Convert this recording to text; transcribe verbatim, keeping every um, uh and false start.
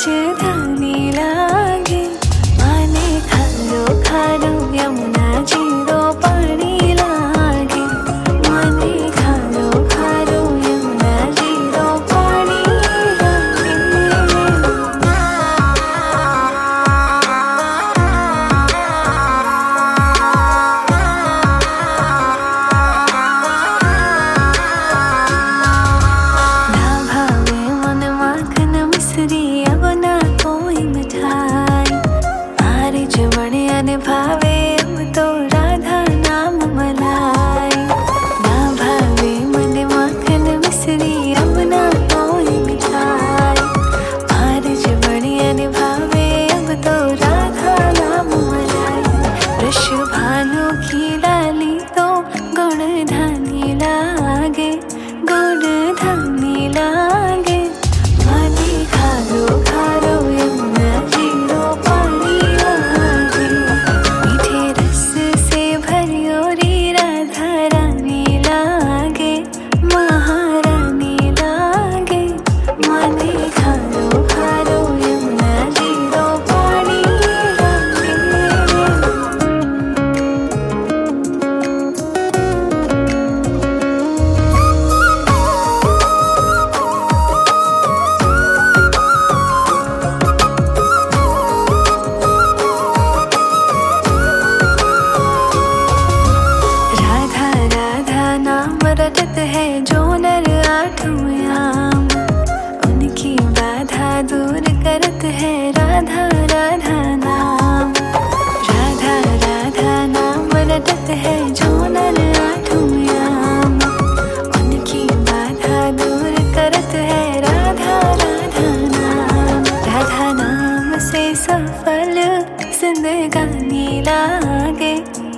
राजधानी लागे। माने खारो खारो यमुना जीरो पानी लागे। माने खारो खारो यमुना जीरो पानी लागे। ना भावे मन माखन मिश्री अब ना कोई मिठाई। मारे जमणे अने भावे अब तो राधा नाम मलाई। ना भावे मन माखन मिश्री अब ना कोई मिठाई। मारे जमणे अने भावे अब तो राधा नाम मलाई। वृष भानु की लाली तो गुणधानी लागे। गुणधानी लागे। माने खारो खारो यमुना जीरो पानी लागे। मीठे रस से भरियो री राधा रानी लागे। महारानी लागे। माने खारो खारो यमुना जीरो पानी लागे। राधा राधा नाम रटत है जो नर आठों याम। उनकी बाधा दूर करत है राधा राधा नाम। राधा राधा नाम रटत है जो नर आठों याम। उनकी बाधा दूर करत है राधा राधा नाम। राधा नाम से सफल जिंदगानी लागे।